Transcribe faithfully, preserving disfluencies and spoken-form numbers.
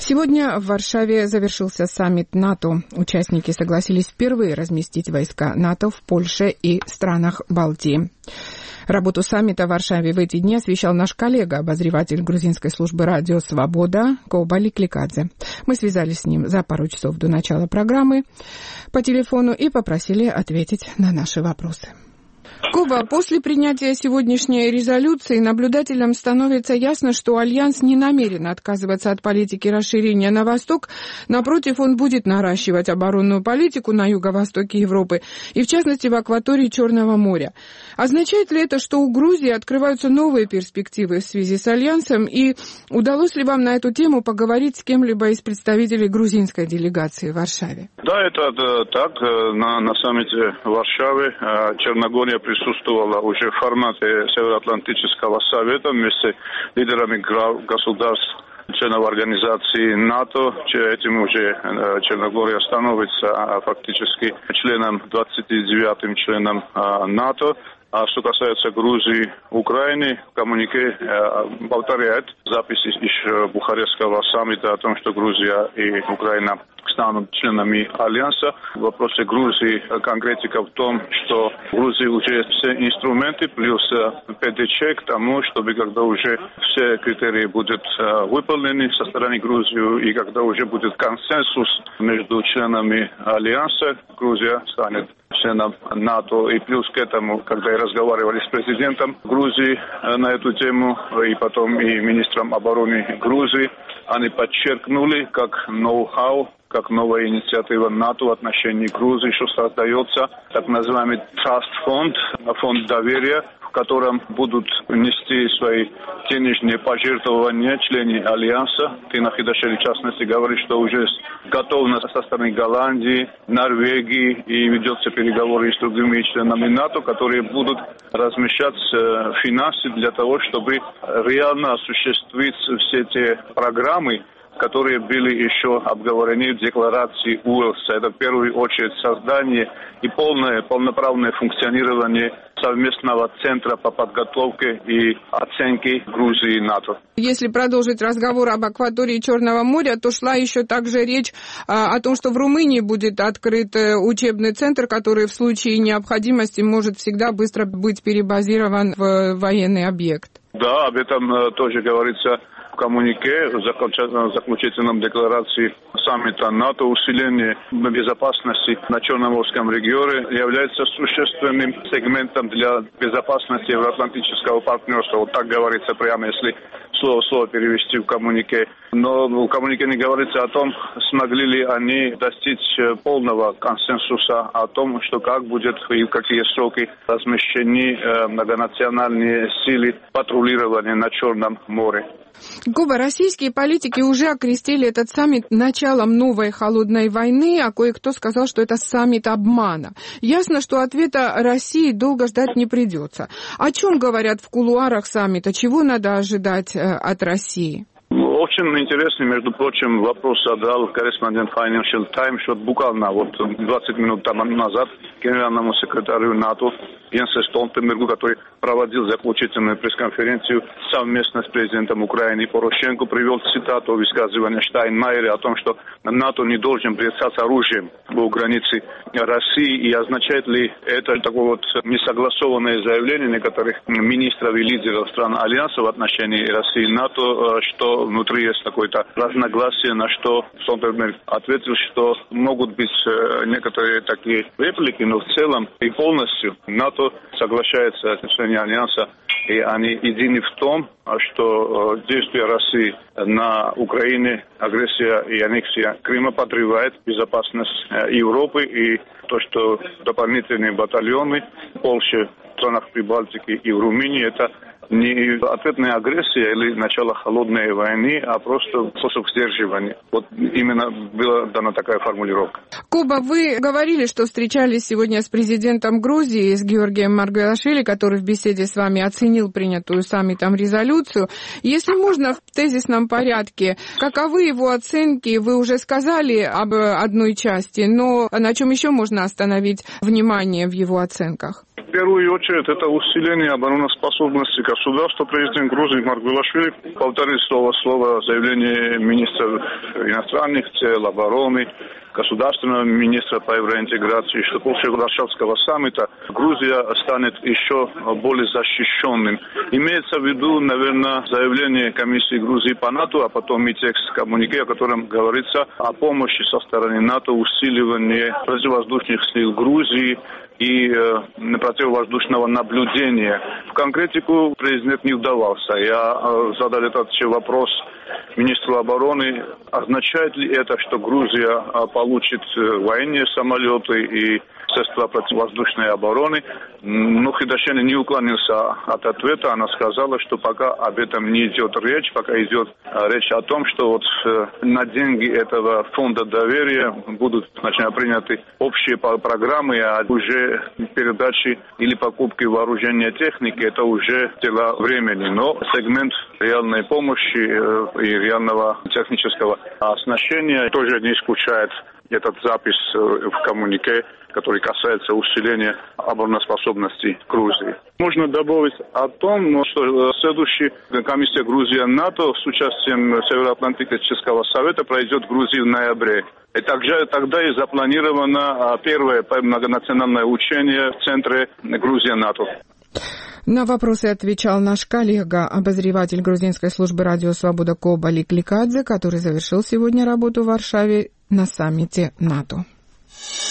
Сегодня в Варшаве завершился саммит НАТО. Участники согласились впервые разместить войска НАТО в Польше и странах Балтии. Работу саммита в Варшаве в эти дни освещал наш коллега, обозреватель грузинской службы радио «Свобода» Коба Ликликадзе. Мы связались с ним за пару часов до начала программы по телефону и попросили ответить на наши вопросы. Коба, после принятия сегодняшней резолюции наблюдателям становится ясно, что Альянс не намерен отказываться от политики расширения на восток. Напротив, он будет наращивать оборонную политику на юго-востоке Европы и, в частности, в акватории Черного моря. Означает ли это, что у Грузии открываются новые перспективы в связи с Альянсом? И удалось ли вам на эту тему поговорить с кем-либо из представителей грузинской делегации в Варшаве? Да, это да, так. На, на саммите в Варшаве Черногория присутствовала уже в формате Североатлантического совета вместе с лидерами государств, членов организации НАТО. Этим уже Черногория становится фактически членом, двадцати девятым членом НАТО. А что касается Грузии, Украины, коммюнике э, повторяет записи из Бухарестского саммита о том, что Грузия и Украина станут членами Альянса. В вопросе Грузии конкретика в том, что в Грузии уже все инструменты плюс ПДЧ к тому, чтобы когда уже все критерии будут выполнены со стороны Грузии и когда уже будет консенсус между членами Альянса, Грузия станет членом НАТО. И плюс к этому, когда я разговаривали с президентом Грузии на эту тему и потом и министром обороны Грузии, они подчеркнули, как ноу-хау, как новая инициатива НАТО в отношении Грузии, что создается так называемый Trust Fund, фонд доверия, в котором будут нести свои денежные пожертвования члены Альянса. Тина Хидашвили, в частности, говорит, что уже готовность со стороны Голландии, Норвегии, и ведется переговоры с другими членами НАТО, которые будут размещать финансы для того, чтобы реально осуществить все те программы, которые были еще обговорены в декларации Уэльса. Это в первую очередь создание и полное, полноправное функционирование совместного центра по подготовке и оценке Грузии и НАТО. Если продолжить разговор об акватории Черного моря, то шла еще также речь а, о том, что в Румынии будет открыт учебный центр, который в случае необходимости может всегда быстро быть перебазирован в военный объект. Да, об этом тоже говорится в коммунике, в заключительном декларации саммита НАТО. Усиление безопасности на Черноморском регионе является существенным сегментом для безопасности Евроатлантического партнерства. Вот так говорится прямо, если слово в слово перевести в коммунике. Но в коммунике не говорится о том, смогли ли они достичь полного консенсуса о том, что как будет и в какие сроки размещены э, многонациональные силы патрулирования на Черном море. Коба, российские политики уже окрестили этот саммит началом новой холодной войны, а кое-кто сказал, что это саммит обмана. Ясно, что ответа России долго ждать не придется. О чем говорят в кулуарах саммита? Чего надо ожидать от России? Очень интересный, между прочим, вопрос задал корреспондент Financial Times, что буквально вот двадцать минут тому назад генеральному секретарю НАТО Йенсу Столтенбергу, который проводил заключительную пресс-конференцию совместно с президентом Украины Порошенко, привел цитату высказывания Штайнмайера о том, что НАТО не должен бросаться оружием у границы России. И означает ли это такое вот несогласованное заявление некоторых министров и лидеров стран Альянса в отношении России и НАТО, что внутри есть какое-то разногласие, на что Столтенберг ответил, что могут быть некоторые такие реплики, но в целом и полностью НАТО соглашается с членами Альянса, и они едины в том, что действия России на Украине, агрессия и аннексия Крыма подрывает безопасность Европы, и то, что дополнительные батальоны в Польше, в странах Прибалтики и в Румынии, это не ответная агрессия или начало холодной войны, а просто способ сдерживания. Вот именно была дана такая формулировка. Коба, вы говорили, что встречались сегодня с президентом Грузии, с Георгием Маргвелашвили, который в беседе с вами оценил принятую саммитом резолюцию. Если можно, в тезисном порядке, каковы его оценки? Вы уже сказали об одной части, но на чем еще можно остановить внимание в его оценках? первую очередь это усиление обороноспособности государства. Президент Грузии Маргвелашвили повторил слово в слово заявление министра иностранных дел, обороны, государственного министра по евроинтеграции, что после Варшавского саммита Грузия станет еще более защищенным. Имеется в виду, наверное, заявление комиссии Грузии по НАТО, а потом и текст коммюнике, о котором говорится о помощи со стороны НАТО, усиливании противовоздушных сил Грузии и э, противовоздушного наблюдения. В конкретику президент не вдавался. Я э, задал этот вопрос министру обороны. Означает ли это, что Грузия э, получит э, военные самолеты и средства противовоздушной обороны? Но Хидашян не уклонился от ответа. Она сказала, что пока об этом не идет речь, пока идет речь о том, что вот на деньги этого фонда доверия будут сначала приняты общие программы, а уже передачи или покупки вооружения техники, это уже дела времени. Но сегмент реальной помощи и реального технического оснащения тоже не исключает этот запись в коммюнике, который касается усиления обороноспособности Грузии. Можно добавить о том, что следующая комиссия Грузия-НАТО с участием Североатлантического совета пройдет в Грузии в ноябре. И также тогда и запланировано первое многонациональное учение в центре Грузия-НАТО. На вопросы отвечал наш коллега, обозреватель грузинской службы радио «Свобода» Коба Ликликадзе, который завершил сегодня работу в Варшаве на саммите НАТО.